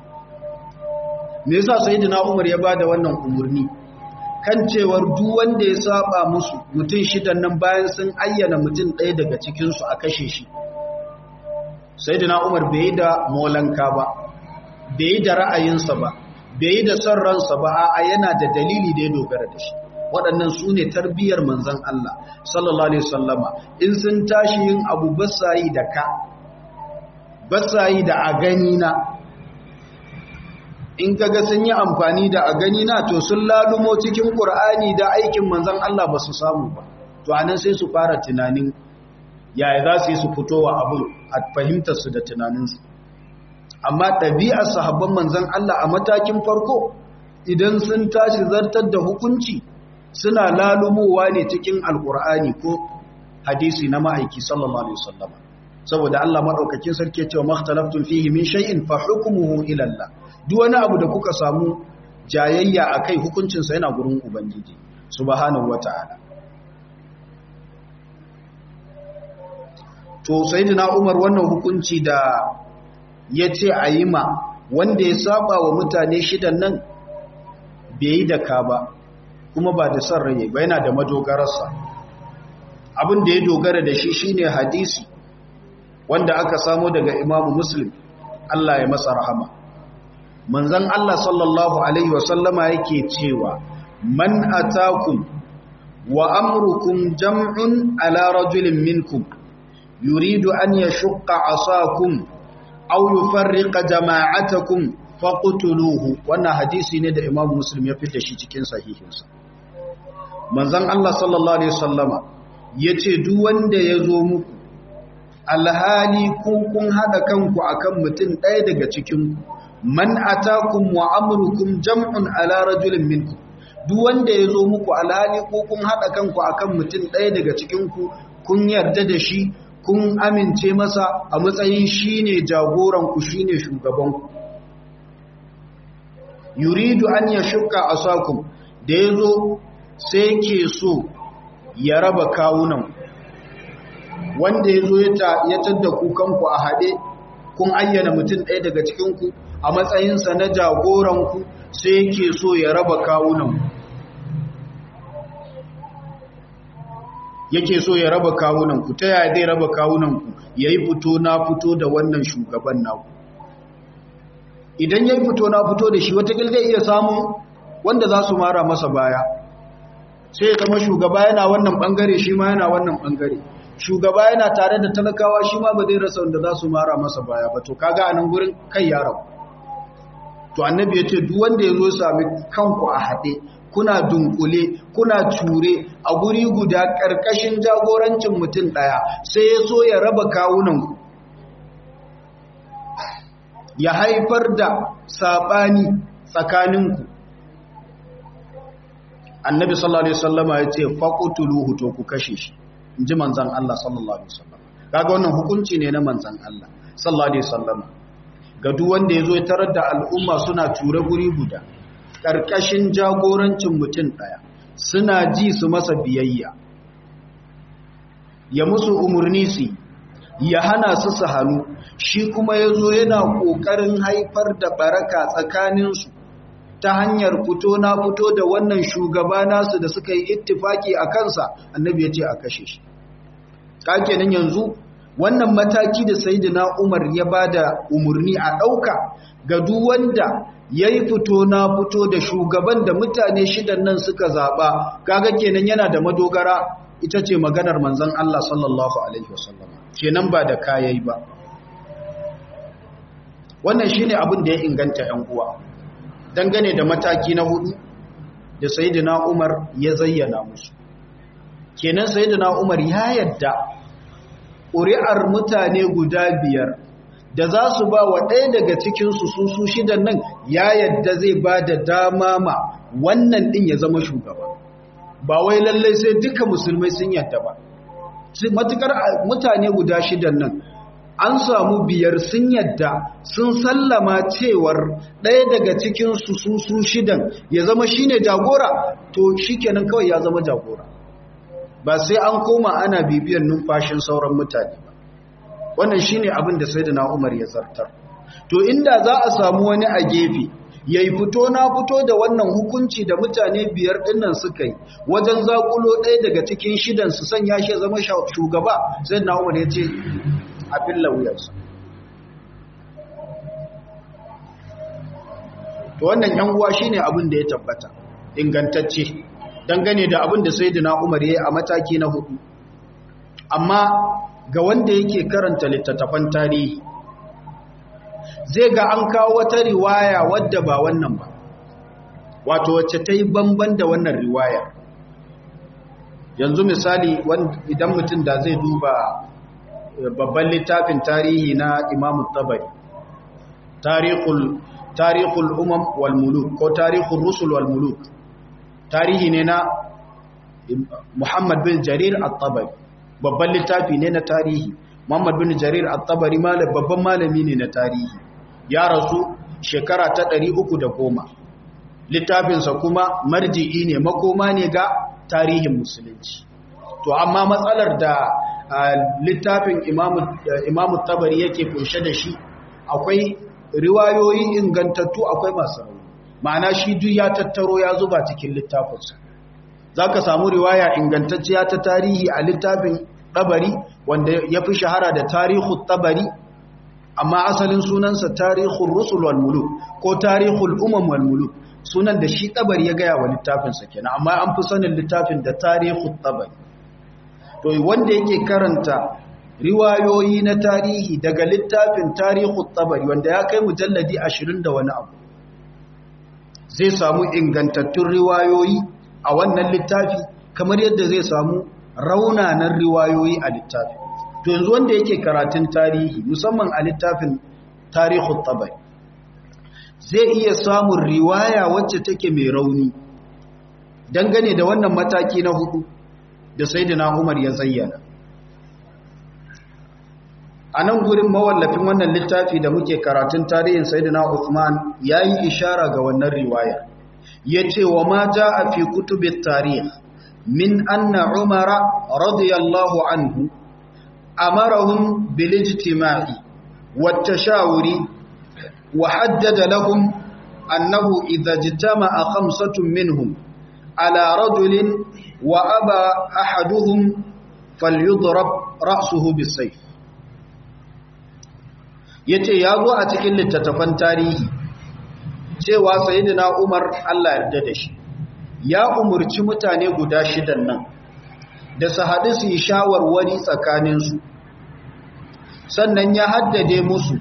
Me yasa Sayyidina Umar ya bada wannan umarni? Kan cewar duk wanda ya saba musu, mutum 6 nan bayan sun ayyana mutum ɗaya daga cikin su a kashe shi. Sayyidina Umar bai yi da molanka ba, bai yi da ra'ayinsa ba, bai yi da son ransa ba, a yana da dalili da ya dogara da shi. Waɗannan su ne tarbiyyar manzon Allah sallallahu alaihi wasallama. In sun tashi yin abu basayi da ka, basayi da a gani na. In kaga sun yi amfani da a gani na, to sun lalumo cikin Qur'ani da aikin manzon Allah ba su samu ba. To anan sai su fara tunanin yaya za su yi su fito wa abin a fahimtarsu da tunaninsu. Amma ɗabi'ar sahabban manzan Allah a matakin farko idan sun tashi zartar da hukunci suna lalumowa ne cikin alkur'ani ko hadisi na ma'aiki sallallahu alaihi wasallam. Saboda Allah madaukakin sarki ya ce wa makhtalaftun fihi min shay'in fa hukmuhu ila Allah. Duk wani abu da kuka samu jayayya akai hukuncinsa yana gurin Ubangiji. subhanahu wata'ala. To sayyidina Umar wannan hukunci da yace ayi ma wanda ya saba wa mutane shidan nan bai yi da ka ba, kuma ba da son rai ba, yana da madogararsa. Abin da ya dogara da shi shine hadisi wanda aka samu daga Imam Muslim, Allah ya masa rahama. Manzon Allah sallallahu alaihi wasallama yake cewa man atakum wa amrukum jam'un ala rajulin minkum yuridu an yashqa asakum aw yufarriqa jama'atakum faqtuluhu. Wannan hadisi ne da Imam Muslim ya fitar shi cikin sahihinsa. Manzon Allah sallallahu alaihi wasallama yace duk wanda yazo muku alhali kun hada kanku akan mutum ɗaya daga cikin ku, man atakum wa amrukum jam'un ala rajulin minkum, duk wanda yazo muku alhali kun hada kanku akan mutum ɗaya daga cikin ku, kun yarda da shi, kun amince masa a matsayin shine jagoran ku, shine shugaban ku, yuridu an yashqa asakum, da yazo sai ke so ya raba kawunan, wanda yazo ya tadda ku kanku a hade, kun ayyana mutum ɗaya daga cikin ku a matsayinsa na jagoranku, sai yake so ya raba kawunanku. Yake so ya raba kawunanku, ta yaya zai raba kawunanku? Ya yi fito na fito da wannan shugaban naku. Idan ya yi fito na fito da shi, watakil zai iya samun wanda za su mara masa baya. Sai ya zama shugaba yana wannan ɓangare, shi ma yana wannan ɓangare. Shugaba yana tare da talakawa, shi ma ba zai rasa wanda za su mara masa baya ba. To kaga a nan gurin kai yaron. To annabi ya ce duk wanda ya zo sami kanku a haɗe, kuna dunkule, kuna ture a guri guda ƙarƙashin jagorancin mutum ɗaya, sai ya so ya raba kawunanku, ya haifar da saɓani tsakaninku. Annabi sallallahu alaihi wasallama ya ce faqtuluhu, to ku kashe shi, in ji manzon Allah sallallahu alaihi wasallam. Kaga wannan hukunci ne na manzon Allah sallallahu alaihi wasallama. Ga duk wanda ya zo ya tarar da al'umma suna ture guri guda ƙarƙashin jagorancin mutum ɗaya, suna ji su masa biyayya, ya musu umarni su, ya hana su su hannu, shi kuma ya zo yana ƙoƙarin haifar da baraka tsakaninsu ta hanyar fito na fito da wannan shugaba nasu da suka yi ittifaki a kansa. Annabi ya ce a kashe shi. Kakenan yanzu wannan mataki da Sayyidina Umar ya bada umarni a ɗauka ga duk wanda yayi fito na fito da shugaban da mutane shidan nan suka zaba, kaga kenan yana da madogara, ita ce maganar manzon Allah sallallahu alaihi wasallam, kenan ba da kayayi ba. Wannan shine abin da ya inganta ƴan uwa dangane da mataki na hudu da Sayyidina Umar ya zayyana musu. Kenan Sayyidina Umar ya yadda ƙuri'ar mutane guda biyar da za su ba wa ɗaya daga cikinsu su shidan nan, ya yadda zai ba da dama ma wannan ɗin ya zama shugaba. Ba wai lallai sai duka musulmai sun yadda ba. Matukar mutane guda shidan nan, an samu biyar sun yadda, sun sallama cewar ɗaya daga cikinsu su shidan ya zama shine jagora, to shikenan kawai ya zama jagora. Ba sai an koma ana bibiyar numfashin sauran mutane ba. Wannan shine abin da Sayyidina Umar ya zartar. To inda za a samu wani a gefe yayi fito na fito da wannan hukunci da mutane biyar dinnan suka yi wajen zakulo ɗaya daga cikin shidan su sanya shi zama shugaba, Sayyidina Umar ya ce a filla wuyarsa. To wannan yan uwa shine abin da ya tabbata ingantacce dangane da abin da Sayyidina Umar ya yi a mataki na hudu. Amma ga wanda yake karanta littattafan tarihi, zai ga an kawo wata riwaya wadda ba wannan ba, wato wacce ta yi banban da wannan riwaya. Yanzu misali, idan mutum da zai duba babban littafin tarihi na Imam Tabari, Tarihul Umam wal Muluk ko Tarihul Rusul wal Muluk, tarihi ne na Muhammad bin Jarir at-Tabari, babban littafi ne na tarihi. Muhammad bin Jarir at-Tabari babban malami ne na tarihi, ya rasu shekara ta 310 littafinsa kuma marji'i ne, makoma ne ga tarihin musulunci. To amma matsalar da littafin imamu tabari yake kunshe da shi, akwai riwayoyi ingantattu, akwai masu rauni. Ma'ana shi duk ya tattaro ya zuba cikin littafinsa. Za ka samu riwaya ingantacciya ta tarihi a littafin tabari wanda ya fi shahara da tarihul tabari, amma asalin sunansa tarihul rusul wal muluk ko tarihul umam wal muluk, sunan da shi tabari ya gaya wa littafinsa kenan, amma an fi sanin littafin da tarihul tabari. To wanda yake karanta riwayoyi na tarihi daga littafin tarihul tabari wanda ya kai mujalladi 20 da wani abu, zai samu ingantattun riwayoyi a wannan littafi kamar yadda zai samu raunanan riwayoyi a littafi. To yanzu wanda yake karatun tarihi musamman a littafin tarihul tabari zai iya samun riwaya wacce take mai rauni dangane da wannan mataki na hudu da sayyidina Umar ya zayyana. A nan gurin mawallafin wannan littafi da muke karatun tarihin sayyidina Uthman yayi ishara ga wannan riwaya, yace wa ma jaa fi kutubit tarikh min anna Umar radiyallahu anhu amarahum bil ijtima'i wat tashawuri wa haddada lahum annahu idha ijtama'a khamsatun minhum ala rajulin wa aba ahaduhum falyudrab ra'suhu bisayf. Yace ya zo a cikin littattafan tarihi cewa sayyidina Umar Allah yarda da shi ya umurci mutane guda shidan nan da su haɗu su yi shawarwari tsakaninsu, sannan ya haddade musu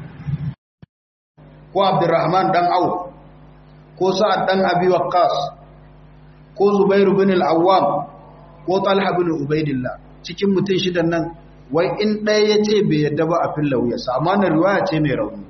ko Abdurrahman dan Auf ko Sa'ad dan Abi Waqqas ko Zubair bin al-Awwam ko Talha bin Ubaidillah. Cikin mutum shidan nan wai in ɗaya ya ce bai yadda ba a filla wuyarsa, amma na riwaya ce mai rauni,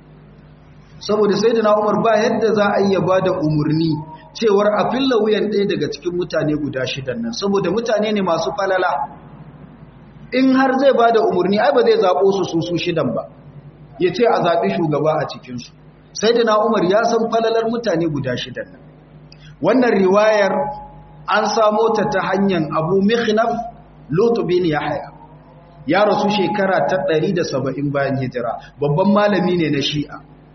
saboda sayyidina Umar ba yadda za a iya ba da umarni cewar a filla wuyan ɗaya daga cikin mutane guda shidan nan, saboda mutane ne masu falala. In har zai ba da umarni ai ba zai zaɓo su shidan ba, ya ce a zaɓi shugaba a cikinsu. Sayyidina Umar ya san falalar mutane guda shidan nan. Wannan riwayar an samo ta ta hanyar Abu Mikhnaf Lut bin Yahya, ya rasu shekara ta 170 bayan hijira, babban malami ne na Shi'a.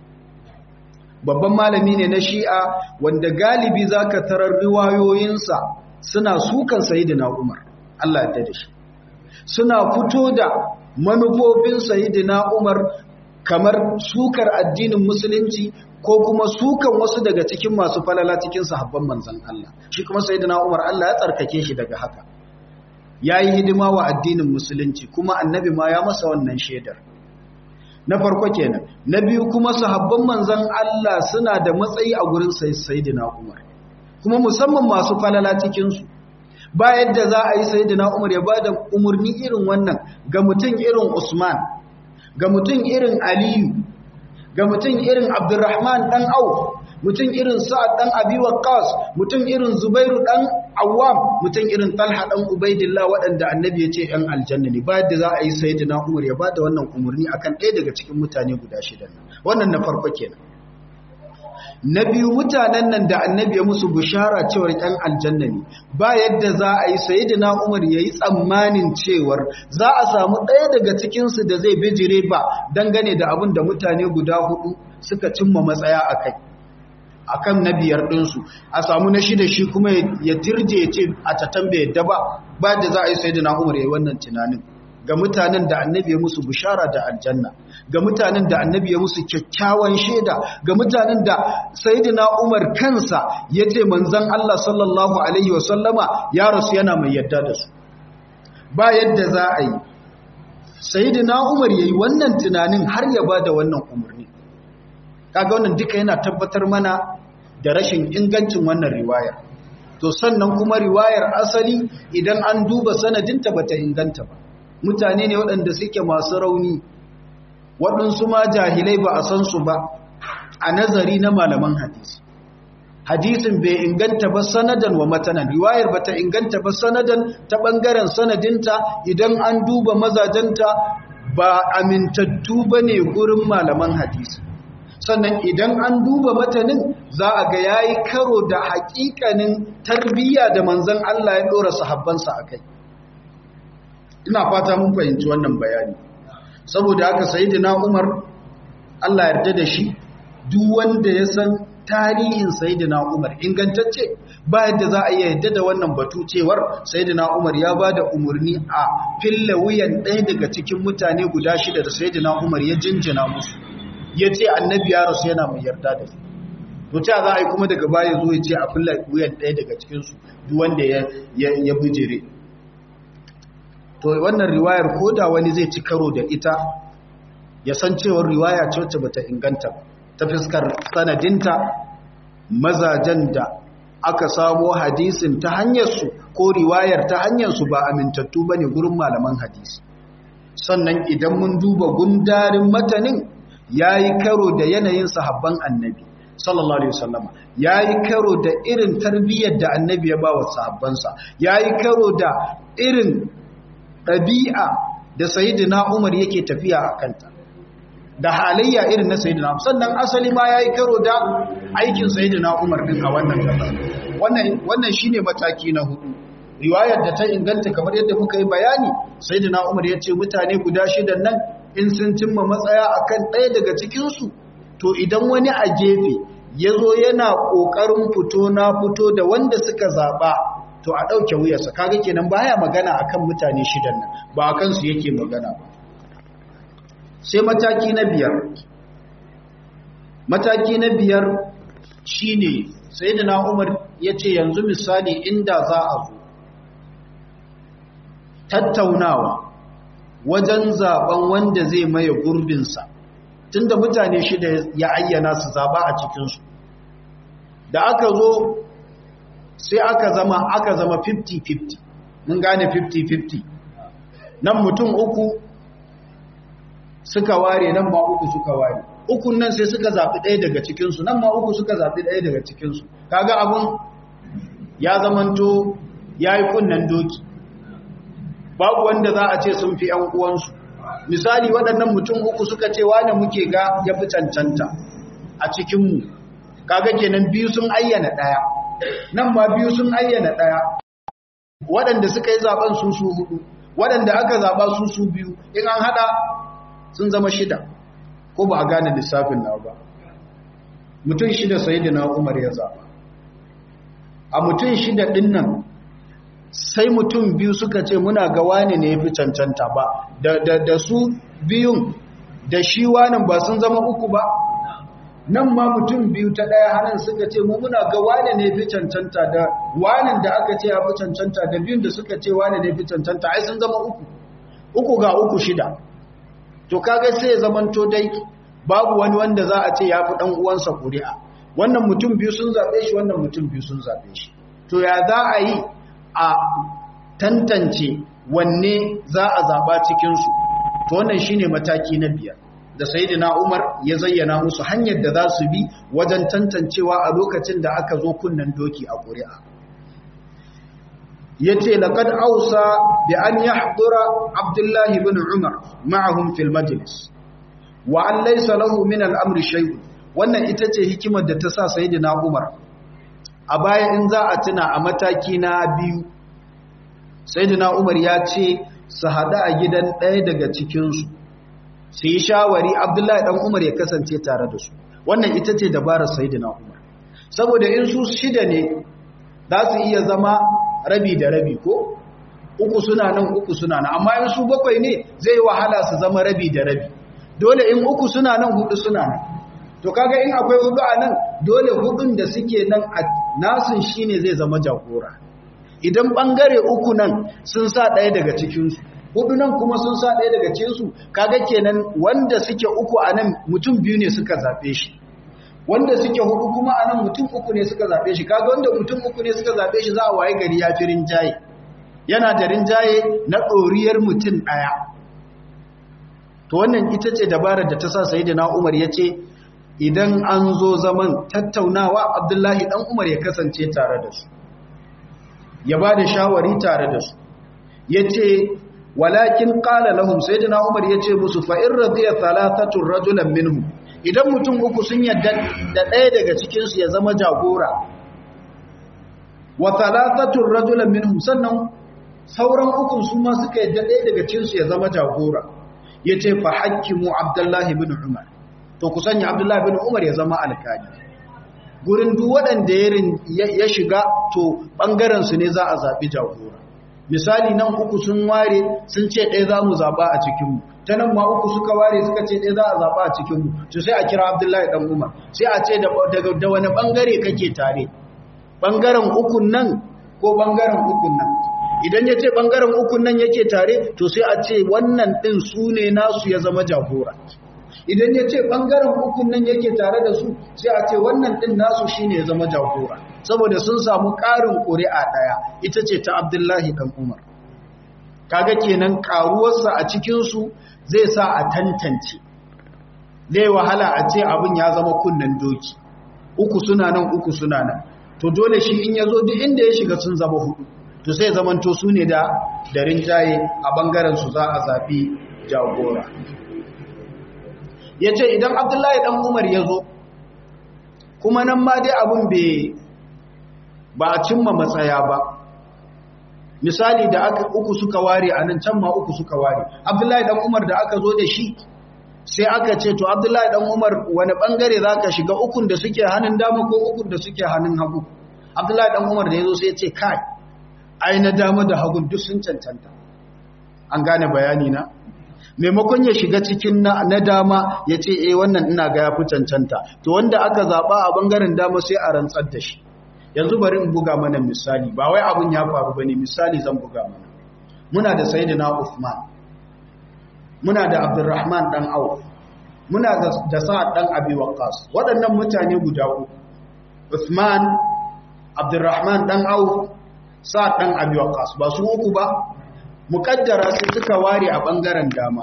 Babban malami ne na Shi'a wanda galibi zaka tarar riwayoyinsa suna sukan sayyidina Umar, Allah ya da shi. Suna fito da manufofin sayyidina Umar kamar sukar addinin musulunci ko kuma sukan wasu daga cikin masu falala cikin sahabban manzon Allah. Shi kuma sayyidina Umar Allah ya tsarkake shi daga haka. Yayi hidima wa addinin musulunci kuma annabi ma ya masa wannan shaidar. Na farko kenan. Na biyu kuma sahabban manzon Allah suna da matsayi a gurin sayyidina Umar, kuma musamman masu falala cikin su. Ba yadda za a yi sayyidina Umar ya bada umurni irin wannan ga mutum irin Usman, ga mutum irin Aliyu, ga mutum irin Abdurrahman dan Auf, mutum irin Sa'ad dan Abi Waqqas, mutum irin Zubairu dan Awwam, mutum irin Talha dan Ubaidillah, waɗanda annabi ya ce ‘yan aljanna ne. Ba yadda za a yi sayyidina Umar ya bada wannan umurni akan ɗaya daga cikin mutane guda shidan nan. Wannan na farko kenan. Na biyu, mutanen nan da annabi ya musu bishara cewar ‘yan aljanna ne, ba yadda za a yi sayyidina Umar ya yi tsammanin cewar za a samu ɗaya daga cikinsu da zai bijire ba dangane da abin da mutane guda hudu suka cimma matsaya a kai, a kan na biyar ɗinsu. A samu na shida shi kuma ya tirje ya ce a tatan bai yadda ba yadda za a yi sayyidina Umar ya yi wannan tunanin ga mutanen da annabi ya musu bishara da aljanna, ga mutanen da annabi ya musu kyakkyawan shaida, ga mutanen da sayyidina Umar kansa ya ce manzon Allah sallallahu alaihi wasallama ya rasu yana mai yadda da su. Ba yadda za a yi sayyidina Umar yayi wannan tunanin har ya bada wannan umarni. Kaga wannan duka yana tabbatar mana da rashin ingancin wannan riwaya. To sannan kuma riwayar asali idan an duba sanadinta bata inganta ba. Mutane ne waɗanda suke masu rauni, waɗansu ma jahilai ba a san su ba a nazari na malaman hadisi. Hadisin bai inganta ba sanadan wa matanan, riwayar bata inganta ba sanadan ta ɓangaren sanadinta, idan an duba mazajenta ba amintattu ba ne gurin malaman hadisi. sannan idan an duba matanin za a ga yayi karo da haƙiƙanin tarbiyya da manzon Allah ya dora sahabbansa akai. Ina fata mun fahimci wannan bayani. Saboda haka sayyidina Umar Allah yarda da shi, duk wanda ya san tarihin sayyidina Umar ingantacce ba yadda za a iya yadda da wannan batu cewar sayyidina Umar ya bada umurni a fille wuyan ɗaya daga cikin mutane guda 6 da sayyidina Umar ya jinjina musu, ya ce annabi ya rasu yana mai yarda da su. To ta za a yi kuma daga baya zo ya ce a fille wuyan ɗaya daga cikinsu duk wanda ya bijire. To wannan riwayar ko da wani zai ci karo da ita ya san cewar riwaya ce wacce bata inganta ba ta fiskar sanadinta, mazajen da aka samo hadisin ta hanyarsu ko riwayar ta hanyarsu ba amintattu bane gurin malaman hadisi. Sannan idan mun duba gundarin matanin yayi karo da yanayin sahabban annabi sallallahu alaihi wasallam, yayi karo da irin tarbiyyar da annabi ya bawa sahabbansa, yayi karo da irin ɗabi'a da sayyidina Umar yake tafiya a kanta, da halayya irin na sayyidina Umar. Sannan asali ma yayi karo da aikin sayyidina Umar din a wannan gaba. Wannan shine mataki na 4. Riwayar da ta inganta kamar yadda muka yi bayani, sayyidina Umar ya ce mutane guda 6 nan in sun cimma matsaya akan ɗaya daga cikin su, to idan wani a gefe yazo yana kokarin fito na fito da wanda suka zaba, to a ɗauke wuyarsa. Kaga kenan baya magana akan mutane 6 nan, ba akan su yake magana ba. Sai mataki na 5. Mataki na 5 shine sayyidina Umar yace yanzu misali inda za a zo tattaunawa wajen zaben wanda zai maye gurbin sa, tunda mutane 6 ya ayyana su zaba a cikin su, da aka zo sai aka zama 50-50. Mun gane 50-50. Nan mutum 3 suka ware, nan ma 3 suka ware. 3 nan sai suka zaɓi ɗaya daga cikinsu, nan ma 3 suka zaɓi ɗaya daga cikinsu. Kaga abun ya zamanto ya yi kunnen doki. Babu wanda za a ce sun fi ‘yan uwansu. Misali waɗannan mutum 3 suka ce wane muke ga ya fi cancanta a cikinmu. Kaga kenan 2 sun ayyana ɗaya. Nan ma 2 sun ayyana ɗaya. Waɗanda suka yi zaɓen su 4, waɗanda aka zaɓa su 2, in an haɗa sun zama 6. Ko ba a gane lissafin na ba. Mutum 6 sayyidina Umar ya zaɓa. A mutum 6 ɗin nan sai mutum 2 suka ce muna ga wani ne ya fi cancanta ba, da su biyun da shi wani ba sun zama 3 ba. Nan ma mutum 2 ta ɗaya hannun suka ce mu muna ga wane ne fi cancanta, da wanin da aka ce ya fi cancanta da biyun da suka ce wane ne fi cancanta, ai sun zama 3 ga 3 6. To kaga sai ya zamanto dai babu wani wanda za a ce ya fi ɗan uwansa ƙuri'a. Wannan mutum 2 sun zaɓe shi, wannan mutum 2 sun zaɓe shi. To ya za a yi a tantance wanne za a zaɓa cikinsu? To wannan shine mataki na 5 da sayyidina Umar ya zayyana musu hanyar da za su bi wajen tantancewa a lokacin da aka zo kunnen doki a ƙuri'a. Yace laqad ausa bi an yahdura Abdullah ibn Umar ma'ahum fil majlis wa an laysa lahu min al-amri shay'un. Wannan ita ce hikimar da ta sa sayyidina Umar a baya in za a tuna a mataki na 2, sayyidina Umar ya ce su hada a gidan ɗaya daga cikin su yi shawari Abdullahi dan Umar ya kasance tare da su. Wannan ita ce dabarar sayyidina Umar, saboda in su 6 ne za su iya zama rabi da rabi, ko 3 suna nan 3 suna nan, amma in su 7 ne zai wahala su zama rabi da rabi. Dole in 3 suna nan 4 suna nan. To kaga in akwai 4 a nan, dole 4 da suke nan a nasun shine zai zama jagora. Idan bangare 3 nan sun sa ɗaya daga cikin su, 4 nan kuma sun sa ɗaya daga cikinsu, kaga kenan wanda suke 3 a nan mutum 2 ne suka zaɓe shi, wanda suke 4 kuma a nan mutum 3 ne suka zaɓe shi. Kaga wanda mutum 3 ne suka zaɓe shi za a waye gari ya fi rinjaye, yana da rinjaye na ɗoriyar mutum 1. To wannan ita ce dabarar da ta sa sayyidina Umar ya ce idan an zo zaman tattaunawa Abdullahi dan Umar ya kasance tare da su, ya ba da shawari tare da su. Ya ce walakin qala lahum, sayyidina Umar yace musu fa in radiya thalathatun rajulan minhum, idan mutum uku sun yadda da ɗaya daga cikinsu ya zama jagora wa thalathatun rajulan minhum sannan sauran ukun su ma suka yadda ɗaya daga cikinsu ya zama jagora yace fa hakimu Abdullahi ibn Umar to ku sanya Abdullahi ibn Umar ya zama alkali gurin duk waɗanda ya shiga to bangaren su ne za a zabi jagora misali nan uku sun ware sun ce ɗaya za mu zaba a cikin mu ta nan ma uku suka ware suka ce ɗaya za a zaba a cikin mu to sai a kira Abdullahi dan Umar sai a ce da wani bangare kake tare bangaren ukun nan ko bangaren ukun nan idan ya ce ɓangaren ukun nan yake tare to sai a ce wannan ɗin su ne nasu ya zama jagora idan ya ce ɓangaren ukun nan yake tare da su sai a ce wannan ɗin nasu shi ne ya zama jagora saboda sun samu ƙarin ƙuri'a ɗaya ita ce ta Abdullahi ɗan Umar kaga kenan ƙaruwarsa a cikinsu zai sa a tantance zai wahala a ce abin ya zama kunnen doki uku suna nan uku suna nan to dole shi in ya zo duk inda ya shiga sun zama hudu to sai zamanto su ne da rinjaye a bangaren su za a zafi jagora ya ce idan Abdullahi ɗan Umar ya zo kuma nan ma dai abin ba a cimma matsaya ba misali da uku suka ware a nan can ma uku suka ware Abdullahi ɗan Umar da aka zo da shi sai aka ce to Abdullahi ɗan Umar wani ɓangare za ka shiga ukun da suke hannun dama ko ukun da suke hannun hagu Abdullahi ɗan Umar da ya zo sai ce kai ai na dama da hagun duk sun cancanta an gane bayani na maimakon ya shiga cikin na dama ya ce wannan ina ga ya fi cancanta to wanda aka zaɓa a ɓangaren dama sai a rantsar da shi yanzu bari in buga mana misali ba wai abin ya faru ba ne misali zan buga mana muna da Sayyidina Uthman muna da Abdurrahman ɗan Auf muna da Sa'ad ɗan Abi Waqqas waɗannan mutane guda uku Uthman Abdurrahman ɗan Auf Sa'ad ɗan Abi Waqqas ba su uku ba muƙaddara sai suka ware a ɓangaren dama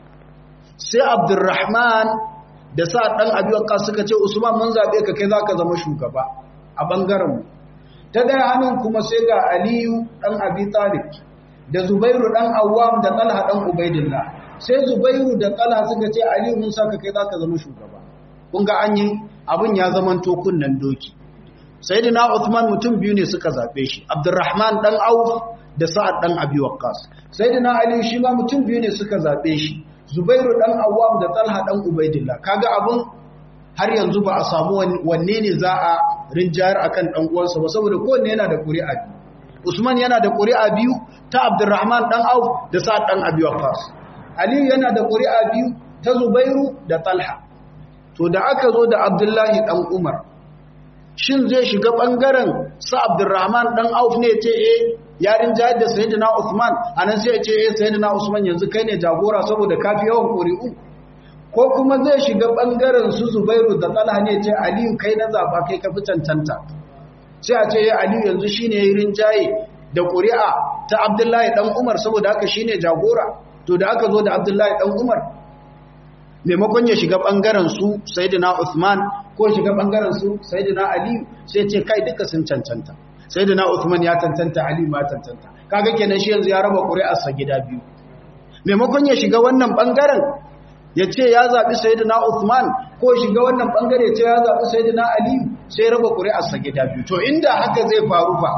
sai Abdurrahman da Sa'ad ɗan Abi Waqqas suka ce Usman mun zaɓe ka kai za ka zama shugaba a ɓangaren mu ta ɗaya hannun kuma sai ga Aliyu ɗan Abi Talib da Zubairu ɗan Awwam da Talha ɗan Ubaidillah sai Zubairu da Talha suka ce Aliyu mun saka kai za ka zama shugaba kun ga an yi abin ya zamanto kunnen doki Sayyidina Uthman mutum biyu ne suka zabe shi Abdurrahman dan Auf da Sa'ad dan Abi Waqqas Sayyidina Ali shi ma mutum biyu ne suka zabe shi Zubairu dan Awwam da Talha dan Ubaidillah kaga abun har yanzu ba a samu wanne ne za a rinjayar akan dan uwansa ba saboda kowanne yana da ƙuri'a biyu Usman yana da ƙuri'a biyu ta Abdurrahman dan Auf da Sa'ad dan Abi Waqqas Ali yana da ƙuri'a biyu ta Zubairu da Talha to da aka zo da Abdullahi dan Umar shin zai shiga bangaren sa Abdurrahman dan Auf ne ce yarin jihar da Sayyidina Uthman anan sai ya ce Sayyidina Usman yanzu kai ne jagora saboda kafi yawan ƙuri'u ko kuma zai shiga bangaren su Zubairu da Talha ne ce Aliyu kai na zaba kai ka fi cancanta sai a ce Aliyu yanzu shine yayin jaye da ƙuri'a ta Abdullahi dan Umar saboda haka shine jagora to da aka zo da Abdullahi dan Umar maimakon ya shiga bangaren su Sayyidina Uthman ko shiga bangaren su Sayyidina Ali sai ce kai duka sun cancanta Sayyidina Uthman ya cancanta Ali ma cancanta kaga kenan shi yanzu ya raba ƙuri'arsa gida biyu maimakon ya shiga wannan bangaren ya ce ya zabi Sayyidina Uthman ko shiga wannan bangare ya ce ya zabi Sayyidina Ali sai raba ƙuri'arsa gida biyu to inda haka zai faru fa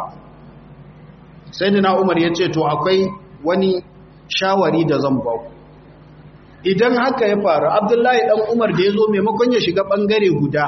Sayyidina Umar ya ce to akwai wani shawari da zan ba ku idan haka ya faru Abdullahi dan Umar da ya zo maimakon ya shiga bangare guda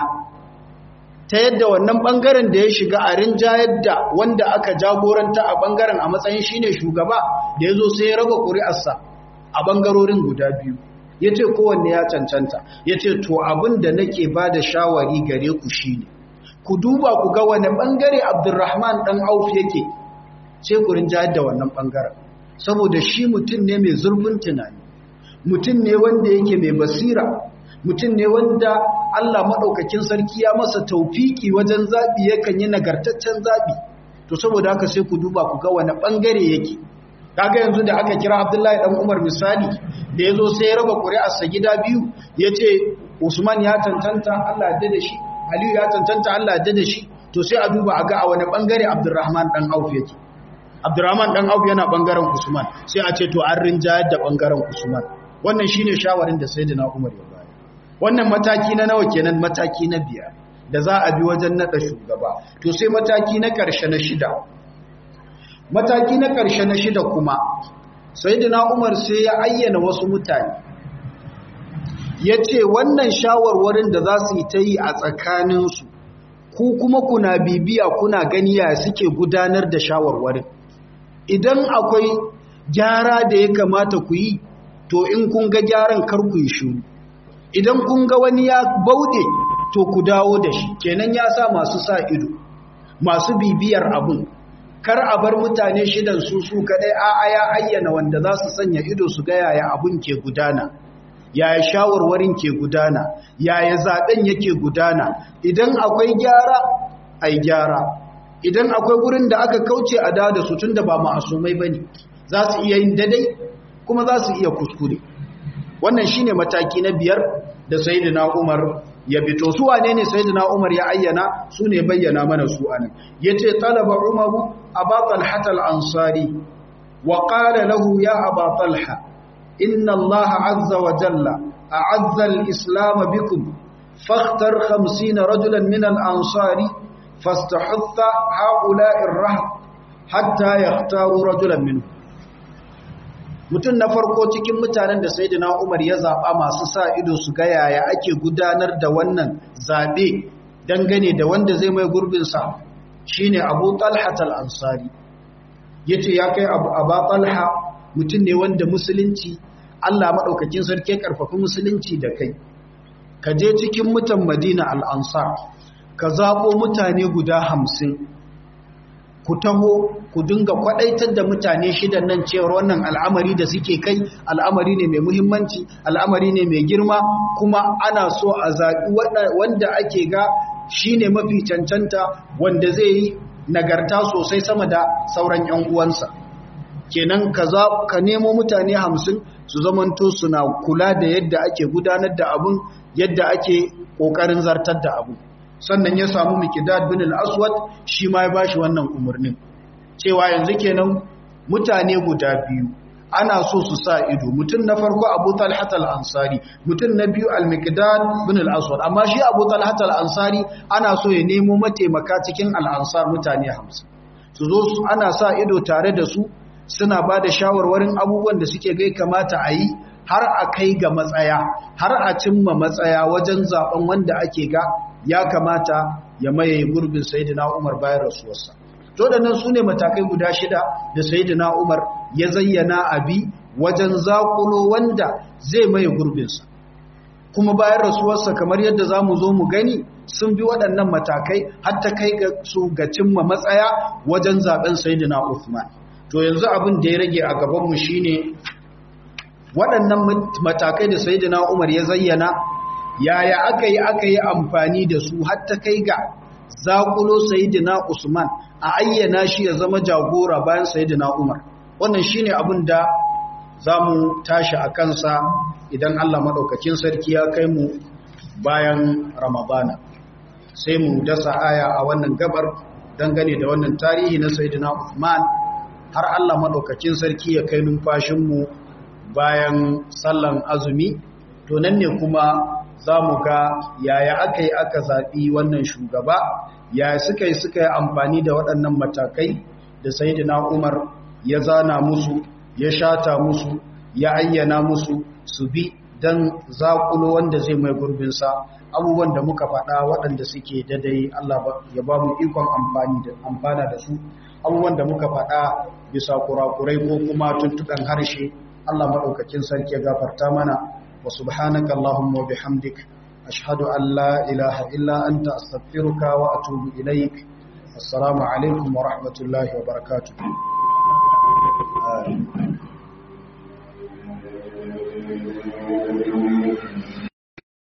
ta yadda wannan bangaren da ya shiga a rinjayar da wanda aka jagoranta a bangaren a matsayin shine shugaba da ya zo sai ya raba ƙuri'arsa a bangarorin guda biyu ya ce kowanne ya cancanta ya ce to abin da nake ba da shawari gare ku shine ku duba ku ga wani bangare Abdurrahman dan Auf yake sai ku rinjayar da wannan bangaren saboda shi mutum ne mai zurfin tunani mutum ne wanda yake mai basira mutum ne wanda Allah maɗaukakin sarki ya masa taufiki wajen zaɓi yakan yi nagartaccen zaɓi to saboda haka sai ku duba ku ga wani ɓangare yake kaga yanzu da aka kira Abdullahi ɗan Umar misali da ya zo sai ya raba ƙuri'arsa gida biyu ya ce Usman ya cancanta Allah ya da shi Aliyu ya cancanta Allah ya da shi to sai a duba a ga a wani ɓangare Abdurrahman ɗan Auf yake Abdurrahman ɗan Auf yana ɓangaren Usman sai a ce to an rinjayar da ɓangaren Usman wannan shine shawarin da Sayyidina Umar ya bayar wannan mataki na nawa kenan? Mataki na 5 da za a bi wajen nada shugaba. To sai mataki na ƙarshe na 6. Mataki na ƙarshe na 6 kuma sayyidina Umar sai ya ayyana wasu mutane, yace wannan shawarwarin da za su yi ta yi a tsakaninsu, ku kuma kuna bibiya kuna gani ya suke gudanar da shawarwarin. Idan akwai gyara da ya kamata ku yi, to in kun ga gyaran kar ku yi shiru. Idan kun ga wani ya bauɗe, to ku dawo da shi. Kenan ya sa masu sa ido, masu bibiyar abun. Kar a bar mutane shidan su kadai, a'a ya ayyana wanda za su sanya ido su ga yaya abun ke gudana, yaya shawarwarin ke gudana, yaya zaben yake gudana. Idan akwai gyara ai gyara, idan akwai gurin da aka kauce a da su, tunda ba ma'asumai bane, za su iya yin dadai kuma za su iya kuskure. Wannan shine mataki na 5 da sayyidina Umar ya fito. Su wane ne sayyidina Umar ya ayyana? Su ne bayyana mana su anan. Yace talaba Umaru Aba Talha al-Ansari wa qala lahu ya Aba Talha inna Allah azza wa jalla a'azza al-islam bikum fakhtar 50 rajulan min al-ansari fastahutha ha'ula'i ar-rahb hatta yahtaru rajulan minhum. Mutum na farko cikin mutanen da sayyidina Umar ya zaba masu sa ido su ga yaya ake gudanar da wannan zabe dangane da wanda zai mai gurbin sa shine Abu Talha al-Ansari. Yace ya kai Abu Talha, mutum ne wanda musulunci Allah madaukakin sarki karfafa musulunci da kai. Ka je cikin mutan Madina al-Ansar, ka zabo mutane guda 50, ku taho ku dinga kwadaitar da mutane 6 nan cewa wannan al'amari da suke kai al'amari ne mai muhimmanci, al'amari ne mai girma, kuma ana so a zaɓi wanda ake ga shine mafi cancanta, wanda zai yi nagarta sosai sama da sauran 'yan uwansa. Kenan ka nemo mutane 50 su zamanto suna kula da yadda ake gudanar da abun, yadda ake ƙoƙarin zartar da abu. Sannan ya samu Miqdad bin al-Aswad, shi ma ya bashi wannan umarnin cewa yanzu kenan mutane guda 2 ana so su sa ido. Mutum na farko Abu Talha al-Ansari, mutum na biyu al-Miqdad bin al-Aswad. Amma shi Abu Talha al-Ansari ana so ya nemo mataimaka cikin al-Ansar mutane 50 su zo ana sa ido tare da su, suna ba da shawarwarin abubuwan da suke gai kamata a yi, har a kai ga matsaya, har a cimma matsaya wajen zaben wanda ake ga ya kamata ya maye gurbin sayyidina Umar bayan rasuwarsa. To da nan sune matakai guda 6 da sayyidina Umar ya zayyana abi wajen zakulo wanda zai maye gurbinsa. Kuma bayan rasuwarsa, kamar yadda zamu zo mu gani, sun bi waɗannan matakai har ta kai ga su ga cimma matsaya wajen zaben sayyidina Uthman. To yanzu abin da ya rage a gaban mu shine waɗannan matakai da sayyidina Umar ya zayyana, yaya aka yi amfani da su har ta kai ga zakulo sayyidina Usman a ayyana shi ya zama jagora bayan sayyidina Umar. Wannan shine abin da zamu tashi a kansa idan Allah madaukakin sarki ya kai mu bayan Ramadana. Sai mu dasa aya a wannan gabar dangane da wannan tarihi na sayyidina Uthman har Allah madaukakin sarki ya kai numfashin mu bayan sallan azumi. To nan ne kuma za mu ga yaya aka yi aka zaɓi wannan shugaba, yaya suka yi amfani da waɗannan matakai da sayyidina Umar ya zana musu, ya shata musu, ya ayyana musu su bi don zaƙulo wanda zai mai gurbinsa. Abubuwan da muka faɗa waɗanda suke dadai, Allah ya ba mu ikon amfana da su. Abubuwan da muka faɗa bisa kurakurai ko kuma tuntuɓen harshe, Allah maɗaukakin sarki ya gafarta mana. وسبحانك اللهم وبحمدك أشهد أن لا إله إلا أنت أستغفرك وأتوب إليك. السلام عليكم ورحمة الله وبركاته.